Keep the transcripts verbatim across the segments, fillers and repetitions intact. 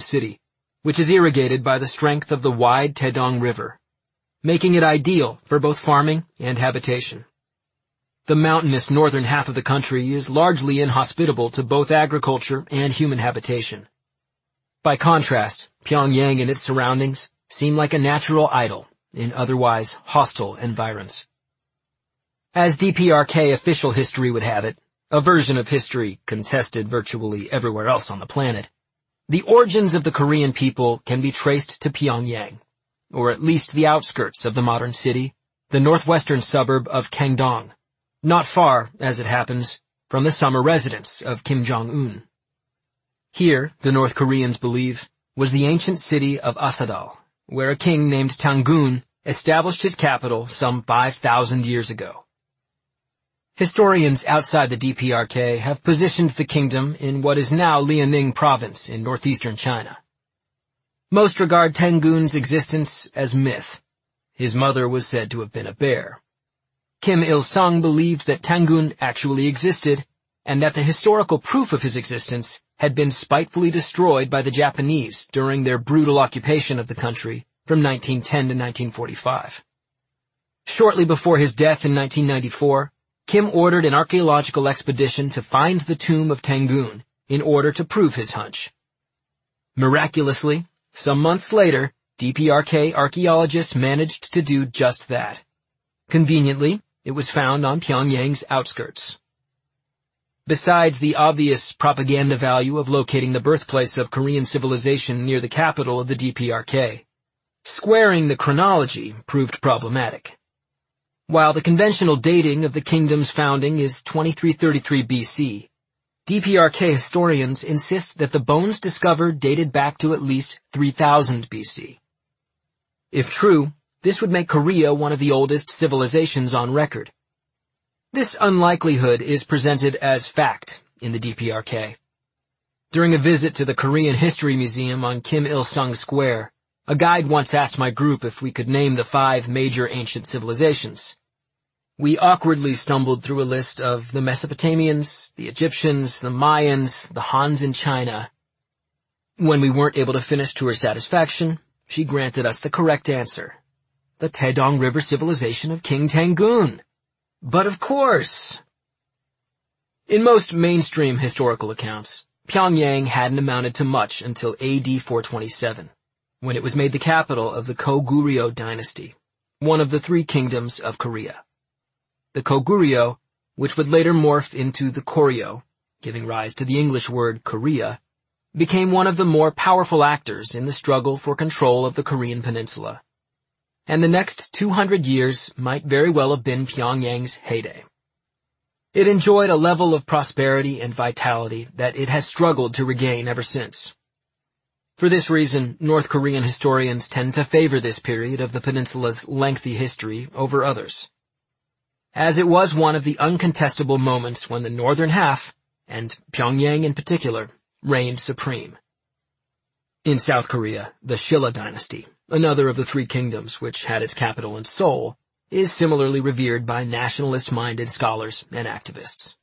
city, which is irrigated by the strength of the wide Taedong River, making it ideal for both farming and habitation. The mountainous northern half of the country is largely inhospitable to both agriculture and human habitation. By contrast, Pyongyang and its surroundings seem like a natural idol in otherwise hostile environs. As D P R K official history would have it, a version of history contested virtually everywhere else on the planet, the origins of the Korean people can be traced to Pyongyang, or at least the outskirts of the modern city, the northwestern suburb of Kangdong, not far, as it happens, from the summer residence of Kim Jong-un. Here, the North Koreans believe, was the ancient city of Asadal, where a king named Tangun established his capital some five thousand years ago. Historians outside the D P R K have positioned the kingdom in what is now Liaoning province in northeastern China. Most regard Tangun's existence as myth. His mother was said to have been a bear. Kim Il-sung believed that Tangun actually existed, and that the historical proof of his existence had been spitefully destroyed by the Japanese during their brutal occupation of the country from nineteen ten to nineteen forty-five. Shortly before his death in nineteen ninety-four, Kim ordered an archaeological expedition to find the tomb of Tangun in order to prove his hunch. Miraculously, some months later, D P R K archaeologists managed to do just that. Conveniently, it was found on Pyongyang's outskirts. Besides the obvious propaganda value of locating the birthplace of Korean civilization near the capital of the D P R K, squaring the chronology proved problematic. While the conventional dating of the kingdom's founding is twenty-three thirty-three B C, D P R K historians insist that the bones discovered dated back to at least three thousand B C. If true, this would make Korea one of the oldest civilizations on record. This unlikelihood is presented as fact in the D P R K. During a visit to the Korean History Museum on Kim Il-sung Square, a guide once asked my group if we could name the five major ancient civilizations. We awkwardly stumbled through a list of the Mesopotamians, the Egyptians, the Mayans, the Hans in China. When we weren't able to finish to her satisfaction, she granted us the correct answer: the Taedong River civilization of King Tangun. But of course! In most mainstream historical accounts, Pyongyang hadn't amounted to much until A D four twenty-seven. When it was made the capital of the Goguryeo dynasty, one of the three kingdoms of Korea. The Goguryeo, which would later morph into the Koryo, giving rise to the English word Korea, became one of the more powerful actors in the struggle for control of the Korean peninsula. And the next two hundred years might very well have been Pyongyang's heyday. It enjoyed a level of prosperity and vitality that it has struggled to regain ever since. For this reason, North Korean historians tend to favor this period of the peninsula's lengthy history over others, as it was one of the uncontestable moments when the northern half, and Pyongyang in particular, reigned supreme. In South Korea, the Shilla dynasty, another of the three kingdoms which had its capital in Seoul, is similarly revered by nationalist-minded scholars and activists.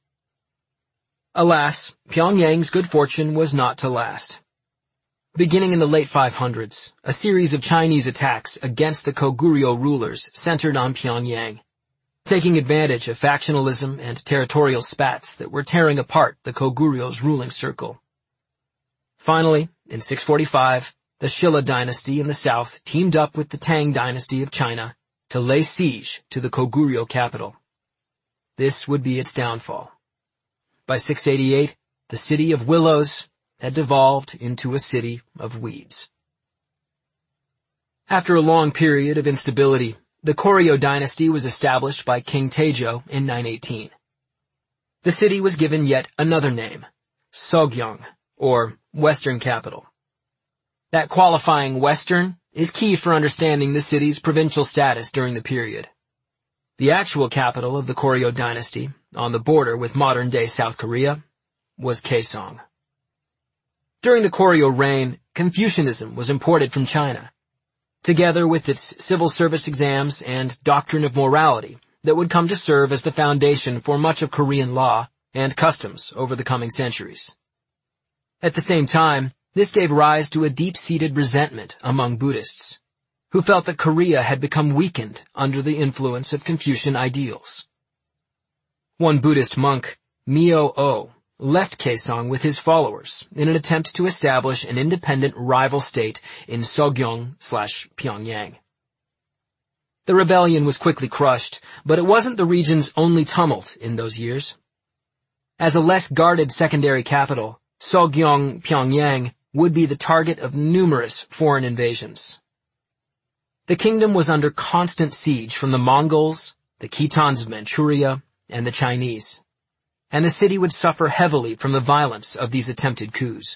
Alas, Pyongyang's good fortune was not to last. Beginning in the late five hundreds, a series of Chinese attacks against the Goguryeo rulers centered on Pyongyang, taking advantage of factionalism and territorial spats that were tearing apart the Goguryeo ruling circle. Finally, in six forty-five, the Shilla dynasty in the south teamed up with the Tang dynasty of China to lay siege to the Goguryeo capital. This would be its downfall. By six eighty-eight, the city of Willows had devolved into a city of weeds. After a long period of instability, the Koryo dynasty was established by King Taejo in nine eighteen. The city was given yet another name, Sogyeong, or Western Capital. That qualifying Western is key for understanding the city's provincial status during the period. The actual capital of the Koryo dynasty, on the border with modern-day South Korea, was Kaesong. During the Koryo reign, Confucianism was imported from China, together with its civil service exams and doctrine of morality that would come to serve as the foundation for much of Korean law and customs over the coming centuries. At the same time, This gave rise to a deep-seated resentment among Buddhists, who felt that Korea had become weakened under the influence of Confucian ideals. One Buddhist monk, Myo-o, left Kaesong with his followers in an attempt to establish an independent rival state in Sogyeong slash Pyongyang. The rebellion was quickly crushed, but it wasn't the region's only tumult in those years. As a less guarded secondary capital, Sogyeong Pyongyang would be the target of numerous foreign invasions. The kingdom was under constant siege from the Mongols, the Khitans of Manchuria, and the Chinese, and the city would suffer heavily from the violence of these attempted coups.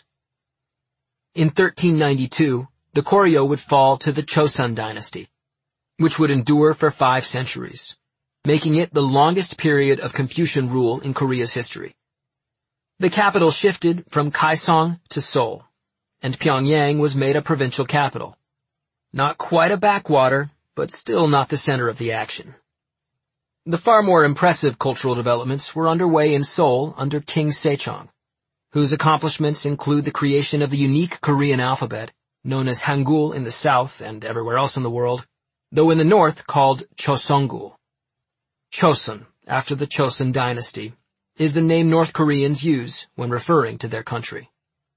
In thirteen ninety-two, the Koryo would fall to the Chosun dynasty, which would endure for five centuries, making it the longest period of Confucian rule in Korea's history. The capital shifted from Kaesong to Seoul, and Pyongyang was made a provincial capital. Not quite a backwater, but still not the center of the action. The far more impressive cultural developments were underway in Seoul under King Sejong, whose accomplishments include the creation of the unique Korean alphabet, known as Hangul in the south and everywhere else in the world, though in the north called Choseongul. Chosun, after the Chosun dynasty, is the name North Koreans use when referring to their country.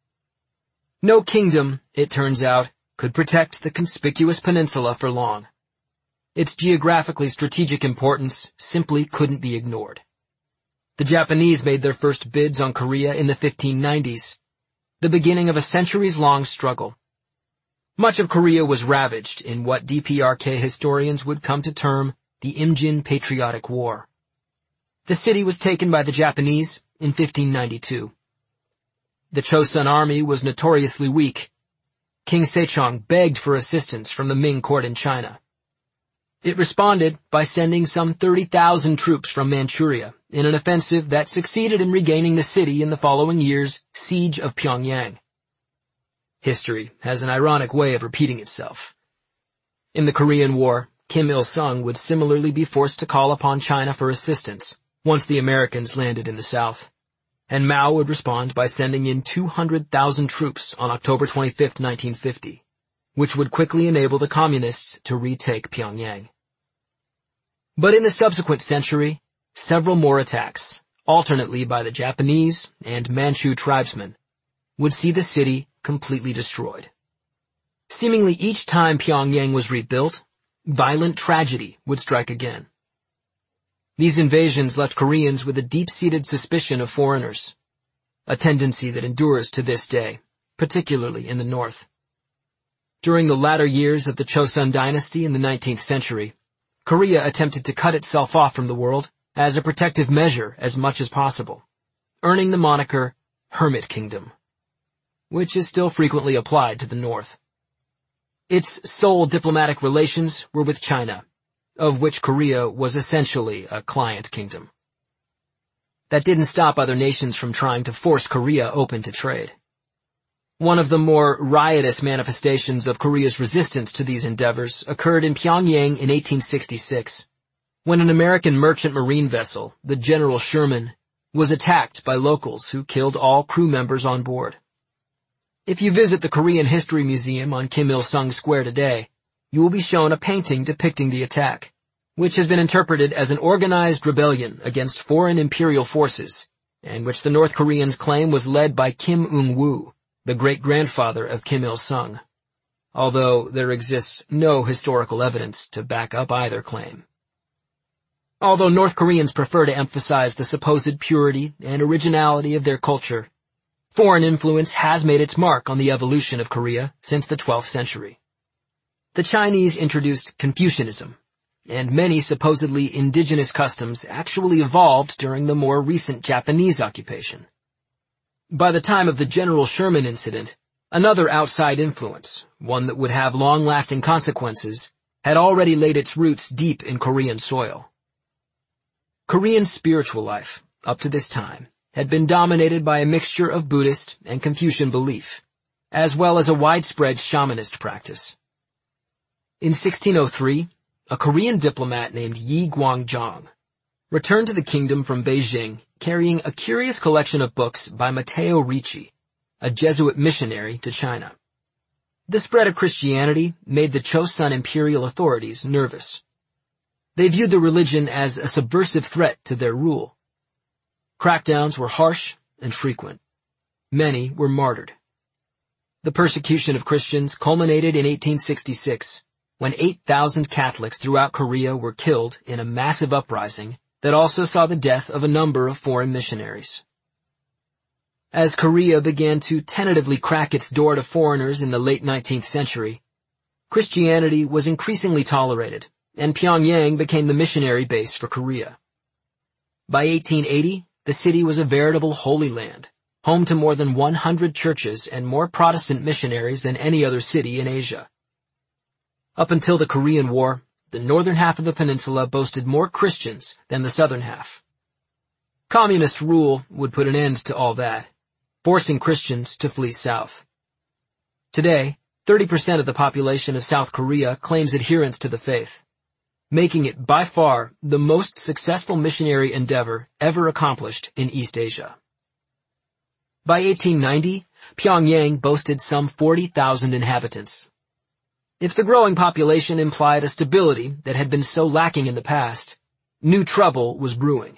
No kingdom, it turns out, could protect the conspicuous peninsula for long. Its geographically strategic importance simply couldn't be ignored. The Japanese made their first bids on Korea in the fifteen nineties, the beginning of a centuries-long struggle. Much of Korea was ravaged in what D P R K historians would come to term the Imjin Patriotic War. The city was taken by the Japanese in fifteen ninety-two. The Chosun army was notoriously weak. King Sejong begged for assistance from the Ming court in China. It responded by sending some thirty thousand troops from Manchuria in an offensive that succeeded in regaining the city in the following year's siege of Pyongyang. History has an ironic way of repeating itself. In the Korean War, Kim Il-sung would similarly be forced to call upon China for assistance once the Americans landed in the South, and Mao would respond by sending in two hundred thousand troops on October twenty-fifth, nineteen fifty, which would quickly enable the Communists to retake Pyongyang. But in the subsequent century, several more attacks, alternately by the Japanese and Manchu tribesmen, would see the city completely destroyed. Seemingly each time Pyongyang was rebuilt, violent tragedy would strike again. These invasions left Koreans with a deep-seated suspicion of foreigners, a tendency that endures to this day, particularly in the north. During the latter years of the Chosun dynasty in the nineteenth century, Korea attempted to cut itself off from the world as a protective measure as much as possible, earning the moniker Hermit Kingdom, which is still frequently applied to the north. Its sole diplomatic relations were with China, of which Korea was essentially a client kingdom. That didn't stop other nations from trying to force Korea open to trade. One of the more riotous manifestations of Korea's resistance to these endeavors occurred in Pyongyang in eighteen sixty-six, when an American merchant marine vessel, the General Sherman, was attacked by locals who killed all crew members on board. If you visit the Korean History Museum on Kim Il-sung Square today, you will be shown a painting depicting the attack, which has been interpreted as an organized rebellion against foreign imperial forces, and which the North Koreans claim was led by Kim Ung-woo, the great-grandfather of Kim Il-sung, although there exists no historical evidence to back up either claim. Although North Koreans prefer to emphasize the supposed purity and originality of their culture, foreign influence has made its mark on the evolution of Korea since the twelfth century. The Chinese introduced Confucianism, and many supposedly indigenous customs actually evolved during the more recent Japanese occupation. By the time of the General Sherman incident, another outside influence, one that would have long-lasting consequences, had already laid its roots deep in Korean soil. Korean spiritual life, up to this time, had been dominated by a mixture of Buddhist and Confucian belief, as well as a widespread shamanist practice. In sixteen oh three, a Korean diplomat named Yi Guangjong returned to the kingdom from Beijing carrying a curious collection of books by Matteo Ricci, a Jesuit missionary to China. The spread of Christianity made the Chosun imperial authorities nervous. They viewed the religion as a subversive threat to their rule. Crackdowns were harsh and frequent. Many were martyred. The persecution of Christians culminated in eighteen sixty-six, when eight thousand Catholics throughout Korea were killed in a massive uprising that also saw the death of a number of foreign missionaries. As Korea began to tentatively crack its door to foreigners in the late nineteenth century, Christianity was increasingly tolerated, and Pyongyang became the missionary base for Korea. By eighteen eighty, the city was a veritable Holy Land, home to more than one hundred churches and more Protestant missionaries than any other city in Asia. Up until the Korean War, the northern half of the peninsula boasted more Christians than the southern half. Communist rule would put an end to all that, forcing Christians to flee south. Today, thirty percent of the population of South Korea claims adherence to the faith, making it by far the most successful missionary endeavor ever accomplished in East Asia. By eighteen ninety, Pyongyang boasted some forty thousand inhabitants. If the growing population implied a stability that had been so lacking in the past, new trouble was brewing.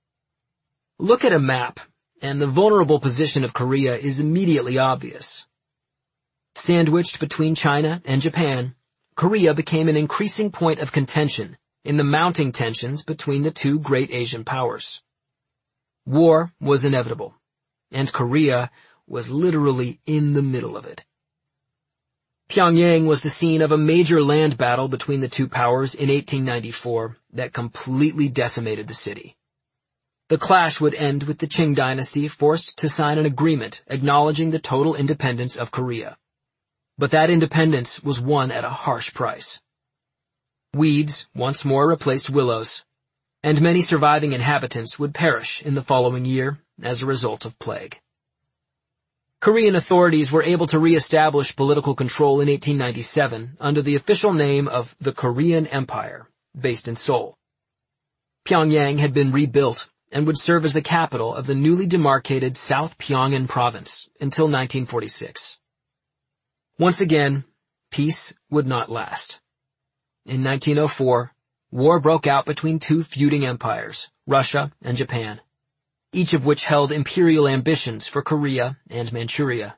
Look at a map, and the vulnerable position of Korea is immediately obvious. Sandwiched between China and Japan, Korea became an increasing point of contention in the mounting tensions between the two great Asian powers. War was inevitable, and Korea was literally in the middle of it. Pyongyang was the scene of a major land battle between the two powers in eighteen ninety-four that completely decimated the city. The clash would end with the Qing dynasty forced to sign an agreement acknowledging the total independence of Korea. But that independence was won at a harsh price. Weeds once more replaced willows, and many surviving inhabitants would perish in the following year as a result of plague. Korean authorities were able to re-establish political control in eighteen ninety-seven under the official name of the Korean Empire, based in Seoul. Pyongyang had been rebuilt and would serve as the capital of the newly demarcated South Pyongan province until nineteen forty-six. Once again, peace would not last. In nineteen oh four, war broke out between two feuding empires, Russia and Japan, each of which held imperial ambitions for Korea and Manchuria.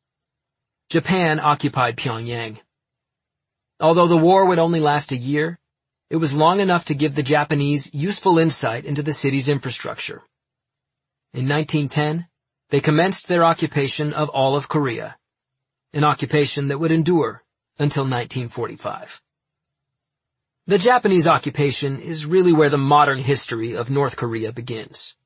Japan occupied Pyongyang. Although the war would only last a year, it was long enough to give the Japanese useful insight into the city's infrastructure. In nineteen ten, they commenced their occupation of all of Korea, an occupation that would endure until nineteen forty-five. The Japanese occupation is really where the modern history of North Korea begins.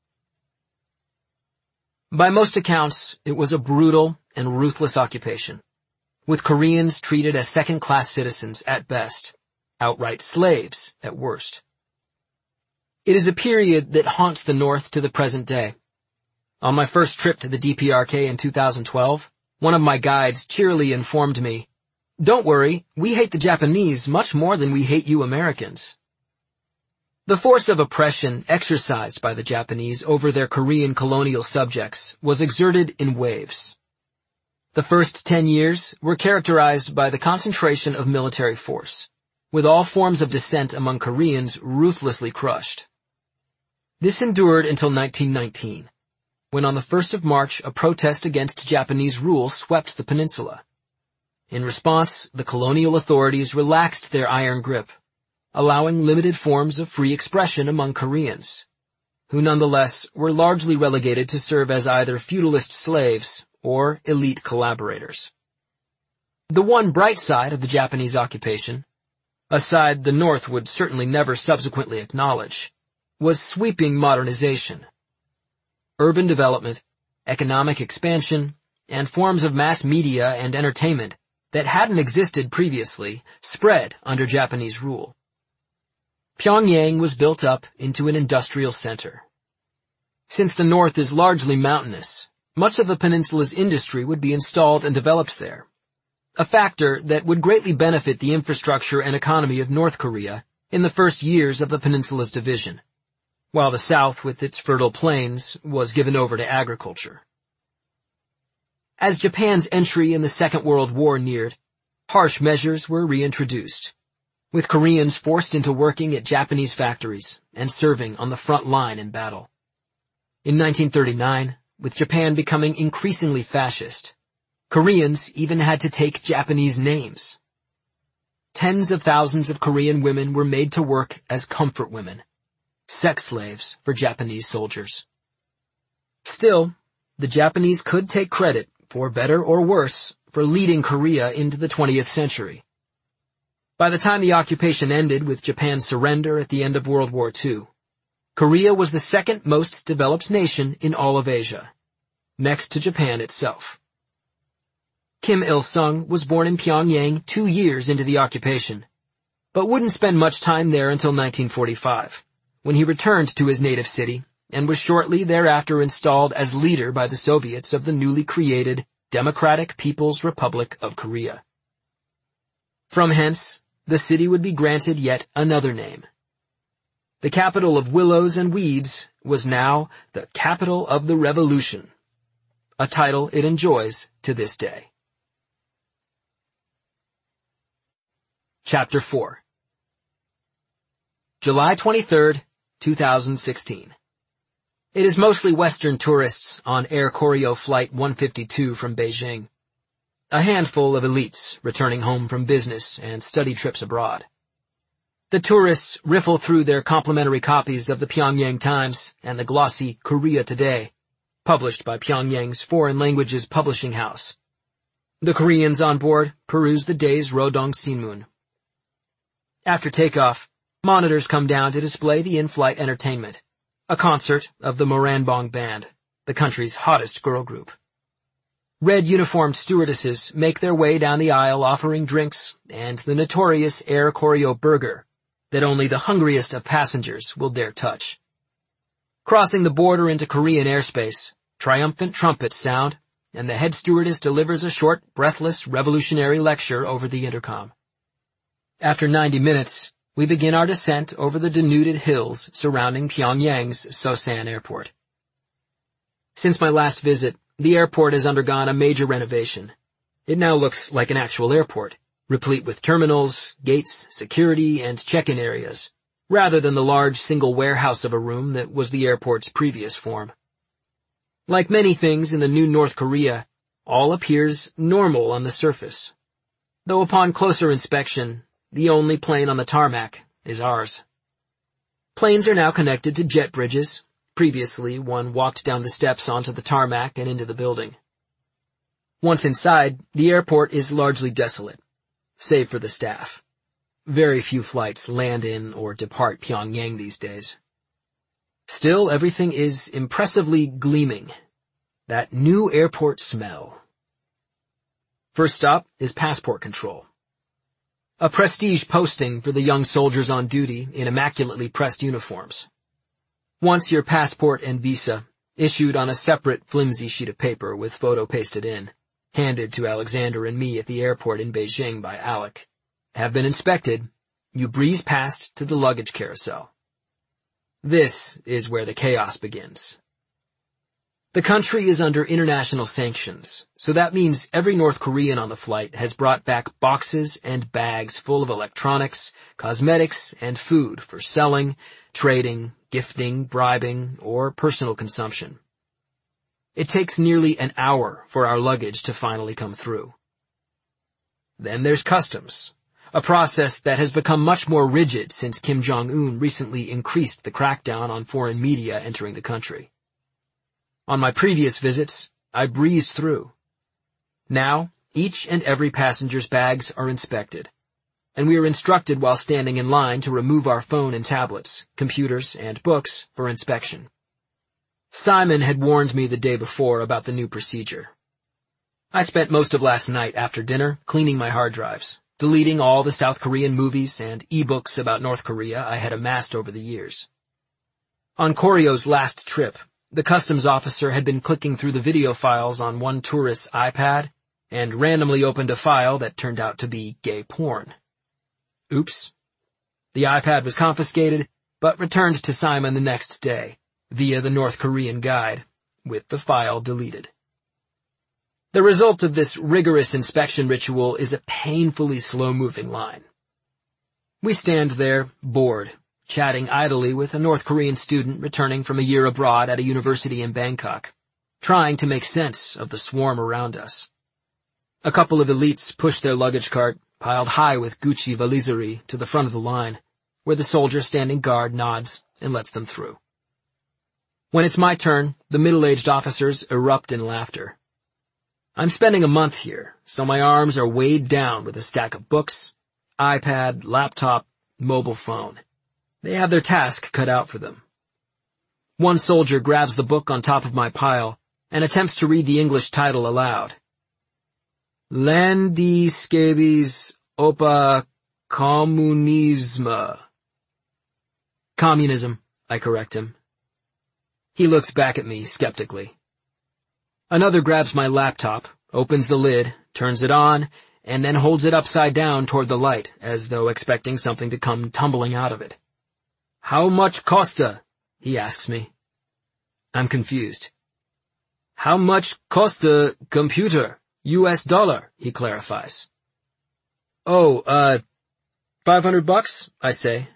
By most accounts, it was a brutal and ruthless occupation, with Koreans treated as second-class citizens at best, outright slaves at worst. It is a period that haunts the North to the present day. On my first trip to the D P R K in two thousand twelve, one of my guides cheerily informed me, "Don't worry, we hate the Japanese much more than we hate you Americans." The force of oppression exercised by the Japanese over their Korean colonial subjects was exerted in waves. The first ten years were characterized by the concentration of military force, with all forms of dissent among Koreans ruthlessly crushed. This endured until nineteen nineteen, when on the first of March a protest against Japanese rule swept the peninsula. In response, the colonial authorities relaxed their iron grip, allowing limited forms of free expression among Koreans, who nonetheless were largely relegated to serve as either feudalist slaves or elite collaborators. The one bright side of the Japanese occupation, a side the North would certainly never subsequently acknowledge, was sweeping modernization. Urban development, economic expansion, and forms of mass media and entertainment that hadn't existed previously spread under Japanese rule. Pyongyang was built up into an industrial center. Since the North is largely mountainous, much of the peninsula's industry would be installed and developed there, a factor that would greatly benefit the infrastructure and economy of North Korea in the first years of the peninsula's division, while the South, with its fertile plains, was given over to agriculture. As Japan's entry in the Second World War neared, harsh measures were reintroduced, with Koreans forced into working at Japanese factories and serving on the front line in battle. In nineteen thirty-nine, with Japan becoming increasingly fascist, Koreans even had to take Japanese names. Tens of thousands of Korean women were made to work as comfort women, sex slaves for Japanese soldiers. Still, the Japanese could take credit, for better or worse, for leading Korea into the twentieth century. By the time the occupation ended with Japan's surrender at the end of World War Two, Korea was the second most developed nation in all of Asia, next to Japan itself. Kim Il-sung was born in Pyongyang two years into the occupation, but wouldn't spend much time there until nineteen forty-five, when he returned to his native city and was shortly thereafter installed as leader by the Soviets of the newly created Democratic People's Republic of Korea. From hence, the city would be granted yet another name. The capital of willows and weeds was now the capital of the revolution, a title it enjoys to this day. Chapter four. July twenty-third, two thousand sixteen. It is mostly Western tourists on Air Koryo Flight one fifty-two from Beijing. A handful of elites returning home from business and study trips abroad. The tourists riffle through their complimentary copies of the Pyongyang Times and the glossy Korea Today, published by Pyongyang's Foreign Languages Publishing House. The Koreans on board peruse the day's Rodong Sinmun. After takeoff, monitors come down to display the in-flight entertainment, a concert of the Moranbong Band, the country's hottest girl group. Red uniformed stewardesses make their way down the aisle offering drinks and the notorious Air Koryo burger that only the hungriest of passengers will dare touch. Crossing the border into Korean airspace, triumphant trumpets sound, and the head stewardess delivers a short, breathless, revolutionary lecture over the intercom. After ninety minutes, we begin our descent over the denuded hills surrounding Pyongyang's Sosan Airport. Since my last visit, the airport has undergone a major renovation. It now looks like an actual airport, replete with terminals, gates, security, and check-in areas, rather than the large single warehouse of a room that was the airport's previous form. Like many things in the new North Korea, all appears normal on the surface, though upon closer inspection, the only plane on the tarmac is ours. Planes are now connected to jet bridges. Previously, one walked down the steps onto the tarmac and into the building. Once inside, the airport is largely desolate, save for the staff. Very few flights land in or depart Pyongyang these days. Still, everything is impressively gleaming. That new airport smell. First stop is passport control. A prestige posting for the young soldiers on duty in immaculately pressed uniforms. Once your passport and visa, issued on a separate flimsy sheet of paper with photo pasted in, handed to Alexander and me at the airport in Beijing by Alec, have been inspected, you breeze past to the luggage carousel. This is where the chaos begins. The country is under international sanctions, so that means every North Korean on the flight has brought back boxes and bags full of electronics, cosmetics, and food for selling, trading, gifting, bribing, or personal consumption. It takes nearly an hour for our luggage to finally come through. Then there's customs, a process that has become much more rigid since Kim Jong-un recently increased the crackdown on foreign media entering the country. On my previous visits, I breezed through. Now, each and every passenger's bags are inspected, and we are instructed while standing in line to remove our phone and tablets, computers, and books for inspection. Simon had warned me the day before about the new procedure. I spent most of last night after dinner cleaning my hard drives, deleting all the South Korean movies and e-books about North Korea I had amassed over the years. On Koryo's last trip, the customs officer had been clicking through the video files on one tourist's iPad and randomly opened a file that turned out to be gay porn. Oops. The iPad was confiscated, but returned to Simon the next day, via the North Korean guide, with the file deleted. The result of this rigorous inspection ritual is a painfully slow-moving line. We stand there, bored, chatting idly with a North Korean student returning from a year abroad at a university in Bangkok, trying to make sense of the swarm around us. A couple of elites push their luggage cart, piled high with Gucci valiserie, to the front of the line, where the soldier standing guard nods and lets them through. When it's my turn, the middle-aged officers erupt in laughter. I'm spending a month here, so my arms are weighed down with a stack of books, iPad, laptop, mobile phone. They have their task cut out for them. One soldier grabs the book on top of my pile and attempts to read the English title aloud. Landskabis opa kommunisme. Communism, I correct him. He looks back at me skeptically. Another grabs my laptop, opens the lid, turns it on, and then holds it upside down toward the light, as though expecting something to come tumbling out of it. How much costa? He asks me. I'm confused. How much costa computer? U S dollar, he clarifies. Oh, uh, five hundred bucks, I say.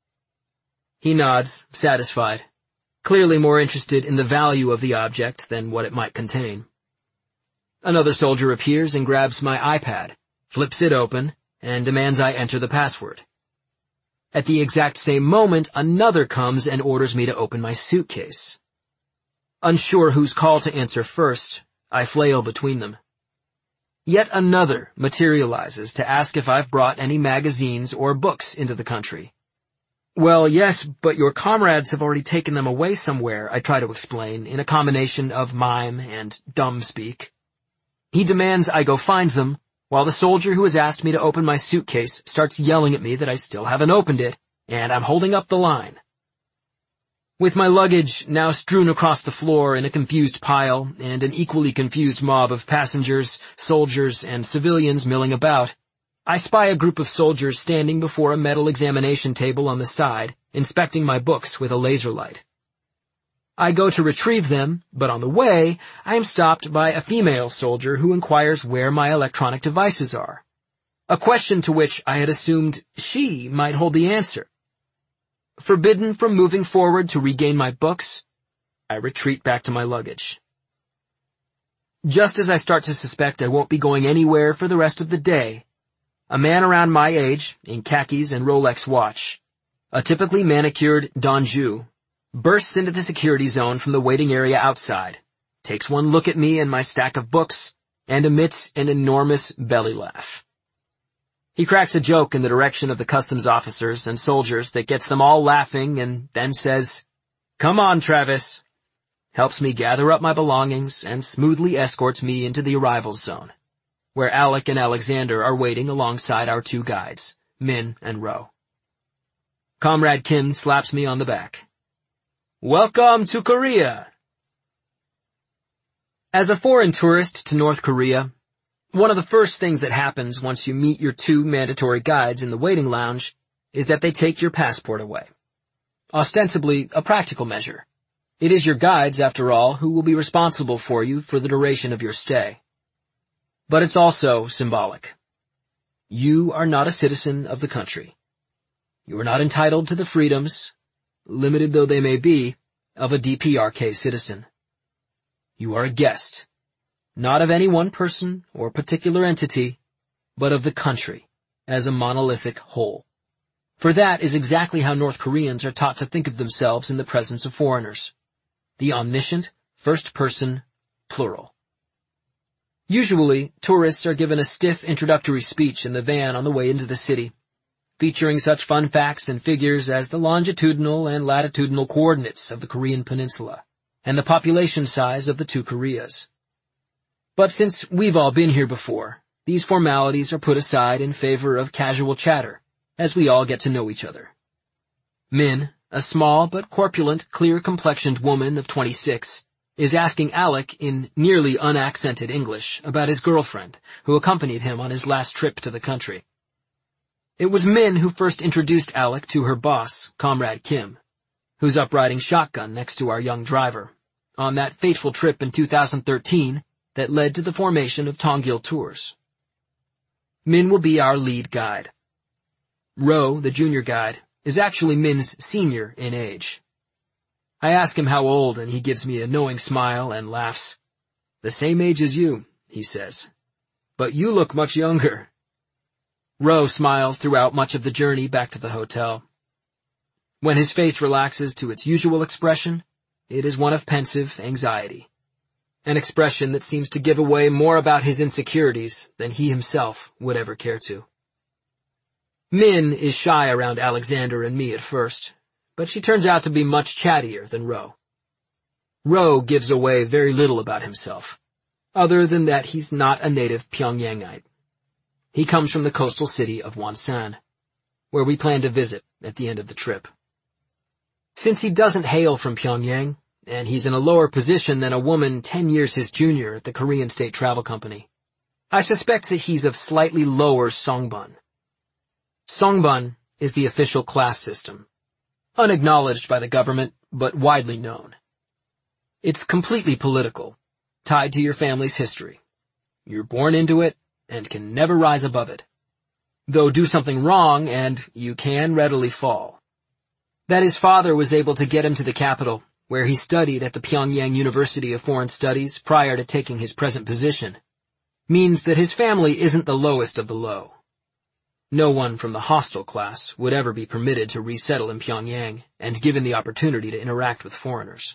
He nods, satisfied, clearly more interested in the value of the object than what it might contain. Another soldier appears and grabs my iPad, flips it open, and demands I enter the password. At the exact same moment, another comes and orders me to open my suitcase. Unsure whose call to answer first, I flail between them. Yet another materializes to ask if I've brought any magazines or books into the country. Well, yes, but your comrades have already taken them away somewhere, I try to explain, in a combination of mime and dumb speak. He demands I go find them, while the soldier who has asked me to open my suitcase starts yelling at me that I still haven't opened it, and I'm holding up the line. With my luggage now strewn across the floor in a confused pile, and an equally confused mob of passengers, soldiers, and civilians milling about, I spy a group of soldiers standing before a metal examination table on the side, inspecting my books with a laser light. I go to retrieve them, but on the way, I am stopped by a female soldier who inquires where my electronic devices are, a question to which I had assumed she might hold the answer. Forbidden from moving forward to regain my books, I retreat back to my luggage. Just as I start to suspect I won't be going anywhere for the rest of the day, a man around my age, in khakis and Rolex watch, a typically manicured donju, bursts into the security zone from the waiting area outside, takes one look at me and my stack of books, and emits an enormous belly laugh. He cracks a joke in the direction of the customs officers and soldiers that gets them all laughing and then says, "Come on, Travis," helps me gather up my belongings and smoothly escorts me into the arrivals zone, where Alec and Alexander are waiting alongside our two guides, Min and Ro. Comrade Kim slaps me on the back. "Welcome to Korea." As a foreign tourist to North Korea, one of the first things that happens once you meet your two mandatory guides in the waiting lounge is that they take your passport away. Ostensibly a practical measure. It is your guides, after all, who will be responsible for you for the duration of your stay. But it's also symbolic. You are not a citizen of the country. You are not entitled to the freedoms, limited though they may be, of a D P R K citizen. You are a guest. Not of any one person or particular entity, but of the country as a monolithic whole. For that is exactly how North Koreans are taught to think of themselves in the presence of foreigners. The omniscient, first person, plural. Usually, tourists are given a stiff introductory speech in the van on the way into the city, featuring such fun facts and figures as the longitudinal and latitudinal coordinates of the Korean peninsula, and the population size of the two Koreas. But since we've all been here before, these formalities are put aside in favor of casual chatter, as we all get to know each other. Min, a small but corpulent, clear-complexioned woman of twenty-six, is asking Alec in nearly unaccented English about his girlfriend, who accompanied him on his last trip to the country. It was Min who first introduced Alec to her boss, Comrade Kim, who's up riding shotgun next to our young driver, on that fateful trip in two thousand thirteen, that led to the formation of Tongil Tours. Min will be our lead guide. Ro, the junior guide, is actually Min's senior in age. I ask him how old, and he gives me a knowing smile and laughs. "The same age as you," he says. "But you look much younger." Ro smiles throughout much of the journey back to the hotel. When his face relaxes to its usual expression, it is one of pensive anxiety, an expression that seems to give away more about his insecurities than he himself would ever care to. Min is shy around Alexander and me at first, but she turns out to be much chattier than Ro. Ro gives away very little about himself, other than that he's not a native Pyongyangite. He comes from the coastal city of Wonsan, where we plan to visit at the end of the trip. Since he doesn't hail from Pyongyang, and he's in a lower position than a woman ten years his junior at the Korean State Travel Company, I suspect that he's of slightly lower Songbun. Songbun is the official class system, unacknowledged by the government, but widely known. It's completely political, tied to your family's history. You're born into it and can never rise above it. Though do something wrong and you can readily fall. That his father was able to get him to the capital, where he studied at the Pyongyang University of Foreign Studies prior to taking his present position, means that his family isn't the lowest of the low. No one from the hostile class would ever be permitted to resettle in Pyongyang and given the opportunity to interact with foreigners.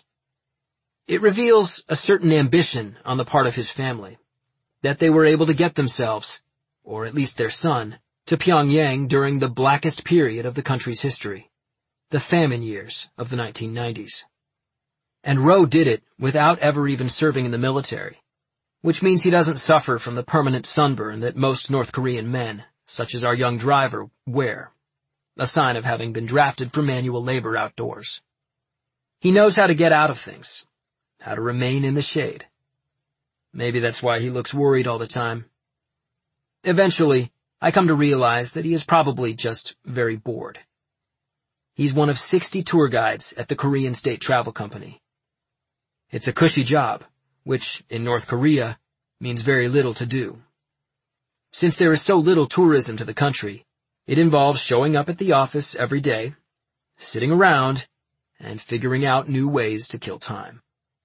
It reveals a certain ambition on the part of his family, that they were able to get themselves, or at least their son, to Pyongyang during the blackest period of the country's history, the famine years of the nineteen nineties. And Ro did it without ever even serving in the military, which means he doesn't suffer from the permanent sunburn that most North Korean men, such as our young driver, wear, a sign of having been drafted for manual labor outdoors. He knows how to get out of things, how to remain in the shade. Maybe that's why he looks worried all the time. Eventually, I come to realize that he is probably just very bored. He's one of sixty tour guides at the Korean State Travel Company. It's a cushy job, which, in North Korea, means very little to do. Since there is so little tourism to the country, it involves showing up at the office every day, sitting around, and figuring out new ways to kill time.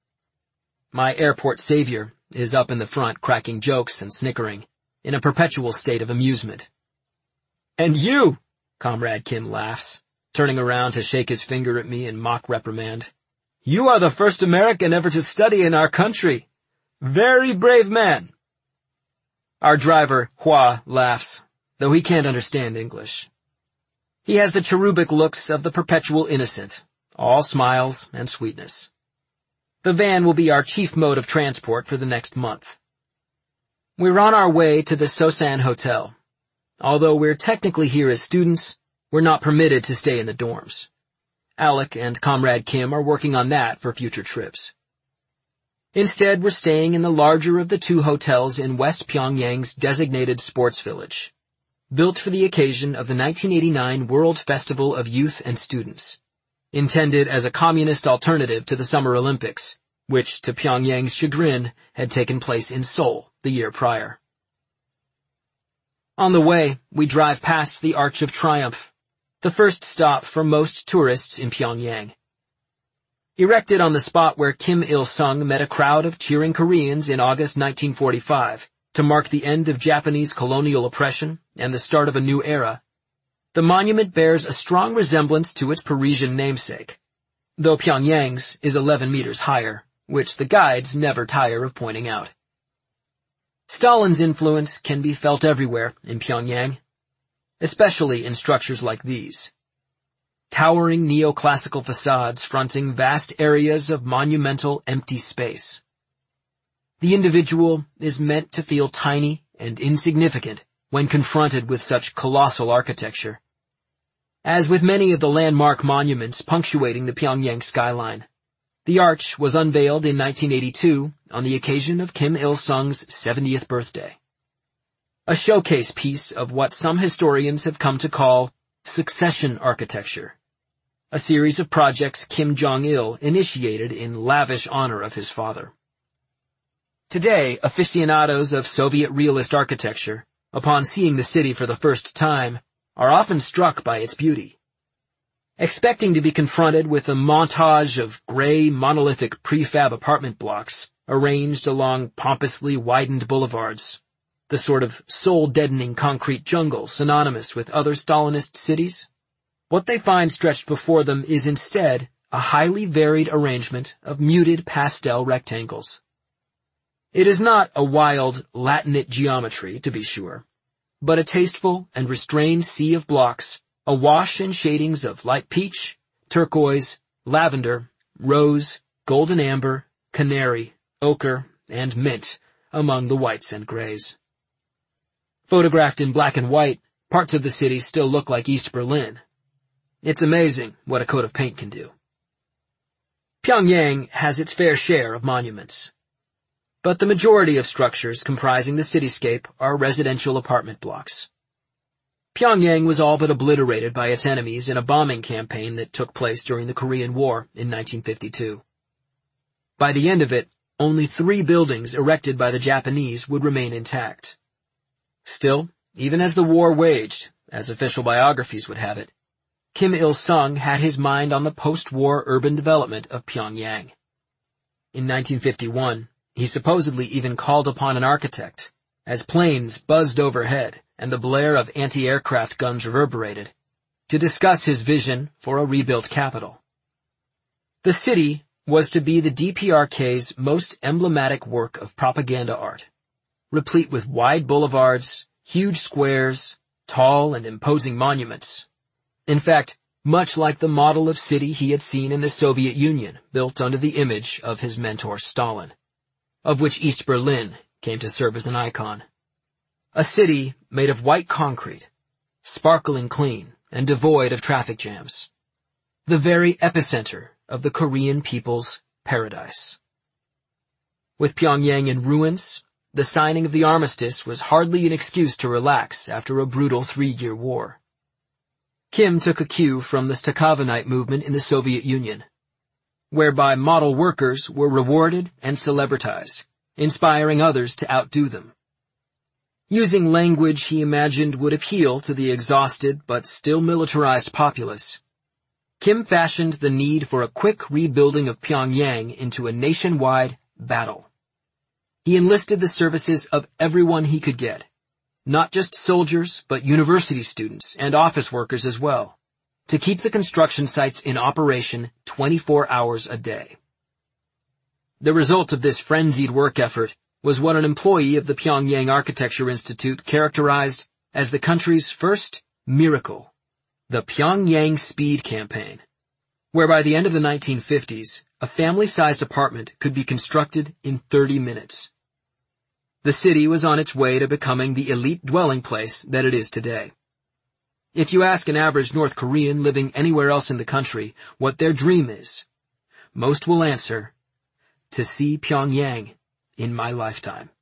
My airport savior is up in the front cracking jokes and snickering, in a perpetual state of amusement. "And you," Comrade Kim laughs, turning around to shake his finger at me in mock reprimand. "You are the first American ever to study in our country. Very brave man." Our driver, Hua, laughs, though he can't understand English. He has the cherubic looks of the perpetual innocent, all smiles and sweetness. The van will be our chief mode of transport for the next month. We're on our way to the Sosan Hotel. Although we're technically here as students, we're not permitted to stay in the dorms. Alec and Comrade Kim are working on that for future trips. Instead, we're staying in the larger of the two hotels in West Pyongyang's designated sports village, built for the occasion of the nineteen eighty-nine World Festival of Youth and Students, intended as a communist alternative to the Summer Olympics, which, to Pyongyang's chagrin, had taken place in Seoul the year prior. On the way, we drive past the Arch of Triumph, the first stop for most tourists in Pyongyang. Erected on the spot where Kim Il-sung met a crowd of cheering Koreans in August nineteen forty-five to mark the end of Japanese colonial oppression and the start of a new era, the monument bears a strong resemblance to its Parisian namesake, though Pyongyang's is eleven meters higher, which the guides never tire of pointing out. Stalin's influence can be felt everywhere in Pyongyang, especially in structures like these. Towering neoclassical facades fronting vast areas of monumental empty space. The individual is meant to feel tiny and insignificant when confronted with such colossal architecture. As with many of the landmark monuments punctuating the Pyongyang skyline, the arch was unveiled in nineteen eighty-two on the occasion of Kim Il-sung's seventieth birthday. A showcase piece of what some historians have come to call succession architecture, a series of projects Kim Jong-il initiated in lavish honor of his father. Today, aficionados of Soviet realist architecture, upon seeing the city for the first time, are often struck by its beauty. Expecting to be confronted with a montage of gray, monolithic prefab apartment blocks arranged along pompously widened boulevards, the sort of soul-deadening concrete jungle synonymous with other Stalinist cities, what they find stretched before them is instead a highly varied arrangement of muted pastel rectangles. It is not a wild, Latinate geometry, to be sure, but a tasteful and restrained sea of blocks, awash in shadings of light peach, turquoise, lavender, rose, golden amber, canary, ochre, and mint among the whites and grays. Photographed in black and white, parts of the city still look like East Berlin. It's amazing what a coat of paint can do. Pyongyang has its fair share of monuments, but the majority of structures comprising the cityscape are residential apartment blocks. Pyongyang was all but obliterated by its enemies in a bombing campaign that took place during the Korean War in nineteen fifty-two. By the end of it, only three buildings erected by the Japanese would remain intact. Still, even as the war waged, as official biographies would have it, Kim Il-sung had his mind on the post-war urban development of Pyongyang. In nineteen fifty-one, he supposedly even called upon an architect, as planes buzzed overhead and the blare of anti-aircraft guns reverberated, to discuss his vision for a rebuilt capital. The city was to be the D P R K's most emblematic work of propaganda art, replete with wide boulevards, huge squares, tall and imposing monuments. In fact, much like the model of city he had seen in the Soviet Union, built under the image of his mentor Stalin, of which East Berlin came to serve as an icon. A city made of white concrete, sparkling clean and devoid of traffic jams. The very epicenter of the Korean people's paradise. With Pyongyang in ruins, the signing of the armistice was hardly an excuse to relax after a brutal three-year war. Kim took a cue from the Stakhanov movement in the Soviet Union, whereby model workers were rewarded and celebritized, inspiring others to outdo them. Using language he imagined would appeal to the exhausted but still militarized populace, Kim fashioned the need for a quick rebuilding of Pyongyang into a nationwide battle. He enlisted the services of everyone he could get, not just soldiers, but university students and office workers as well, to keep the construction sites in operation twenty-four hours a day. The result of this frenzied work effort was what an employee of the Pyongyang Architecture Institute characterized as the country's first miracle, the Pyongyang Speed Campaign, where by the end of the nineteen fifties, a family-sized apartment could be constructed in thirty minutes. The city was on its way to becoming the elite dwelling place that it is today. If you ask an average North Korean living anywhere else in the country what their dream is, most will answer, to see Pyongyang in my lifetime.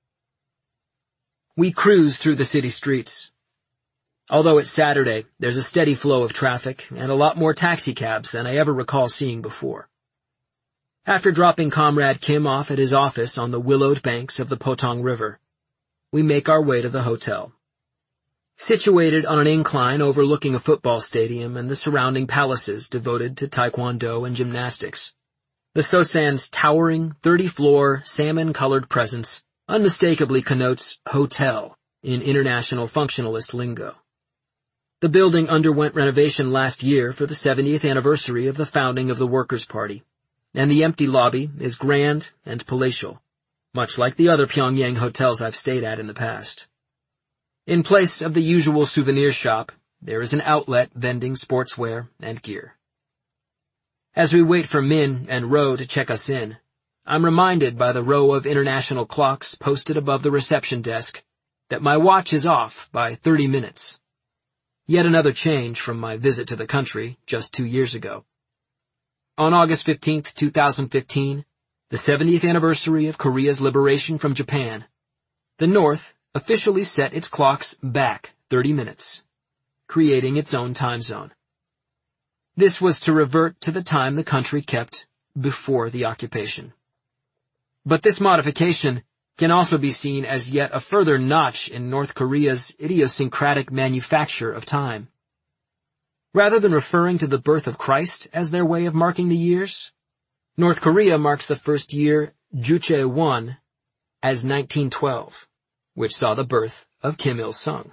We cruise through the city streets. Although it's Saturday, there's a steady flow of traffic and a lot more taxicabs than I ever recall seeing before. After dropping Comrade Kim off at his office on the willowed banks of the Potong River, we make our way to the hotel. Situated on an incline overlooking a football stadium and the surrounding palaces devoted to taekwondo and gymnastics, the Sosan's towering, thirty-floor, salmon-colored presence unmistakably connotes hotel in international functionalist lingo. The building underwent renovation last year for the seventieth anniversary of the founding of the Workers' Party, and the empty lobby is grand and palatial, much like the other Pyongyang hotels I've stayed at in the past. In place of the usual souvenir shop, there is an outlet vending sportswear and gear. As we wait for Min and Ro to check us in, I'm reminded by the row of international clocks posted above the reception desk that my watch is off by thirty minutes. Yet another change from my visit to the country just two years ago. On August fifteenth, two thousand fifteen, the seventieth anniversary of Korea's liberation from Japan, the North officially set its clocks back thirty minutes, creating its own time zone. This was to revert to the time the country kept before the occupation. But this modification can also be seen as yet a further notch in North Korea's idiosyncratic manufacture of time. Rather than referring to the birth of Christ as their way of marking the years, North Korea marks the first year, Juche one, as nineteen twelve, which saw the birth of Kim Il-sung.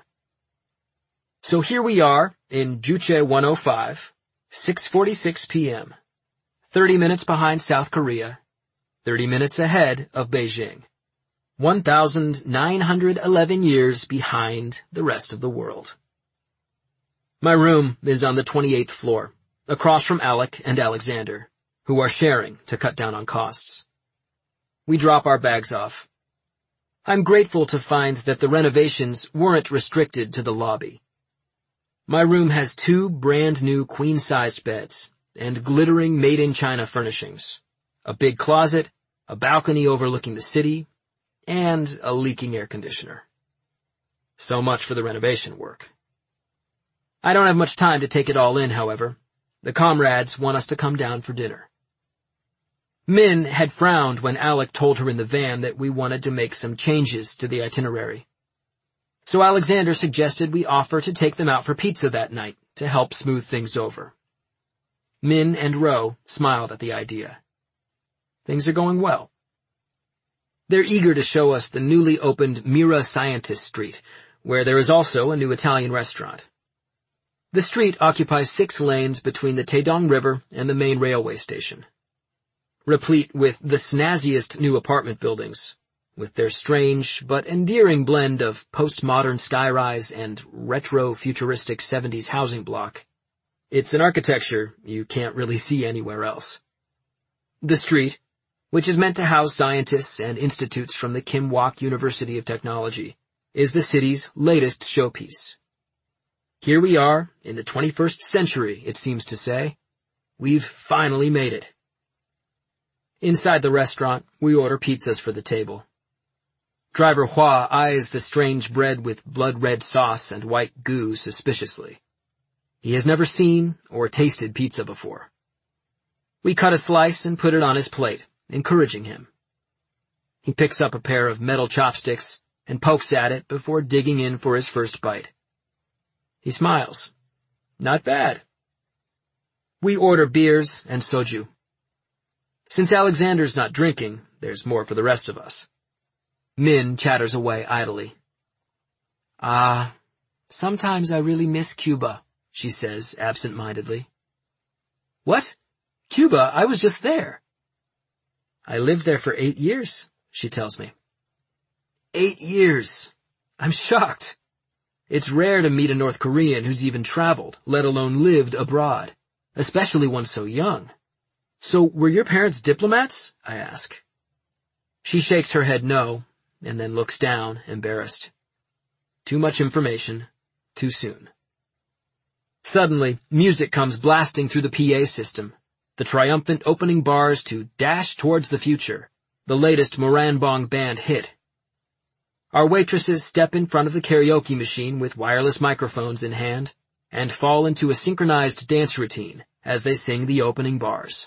So here we are in Juche one oh five, six forty-six p.m., thirty minutes behind South Korea, thirty minutes ahead of Beijing, one thousand nine hundred eleven years behind the rest of the world. My room is on the twenty-eighth floor, across from Alec and Alexander, who are sharing to cut down on costs. We drop our bags off. I'm grateful to find that the renovations weren't restricted to the lobby. My room has two brand new queen-sized beds and glittering made-in-China furnishings, a big closet, a balcony overlooking the city, and a leaking air conditioner. So much for the renovation work. I don't have much time to take it all in, however. The comrades want us to come down for dinner. Min had frowned when Alec told her in the van that we wanted to make some changes to the itinerary. So Alexander suggested we offer to take them out for pizza that night to help smooth things over. Min and Ro smiled at the idea. Things are going well. They're eager to show us the newly opened Mira Scientist Street, where there is also a new Italian restaurant. The street occupies six lanes between the Taedong River and the main railway station, replete with the snazziest new apartment buildings, with their strange but endearing blend of postmodern skyrise and retro-futuristic seventies housing block. It's an architecture you can't really see anywhere else. The street, which is meant to house scientists and institutes from the Kim Wok University of Technology, is the city's latest showpiece. Here we are, in the twenty-first century, it seems to say. We've finally made it. Inside the restaurant, we order pizzas for the table. Driver Hua eyes the strange bread with blood-red sauce and white goo suspiciously. He has never seen or tasted pizza before. We cut a slice and put it on his plate, encouraging him. He picks up a pair of metal chopsticks and pokes at it before digging in for his first bite. He smiles. Not bad. We order beers and soju. Since Alexander's not drinking, there's more for the rest of us. Min chatters away idly. Ah, sometimes I really miss Cuba, she says absent-mindedly. What? Cuba? I was just there. I lived there for eight years, she tells me. Eight years. I'm shocked. It's rare to meet a North Korean who's even traveled, let alone lived abroad, especially one so young. So were your parents diplomats? I ask. She shakes her head no, and then looks down, embarrassed. Too much information, too soon. Suddenly, music comes blasting through the P A system, the triumphant opening bars to Dash Towards the Future, the latest Moranbong band hit. Our waitresses step in front of the karaoke machine with wireless microphones in hand and fall into a synchronized dance routine as they sing the opening bars.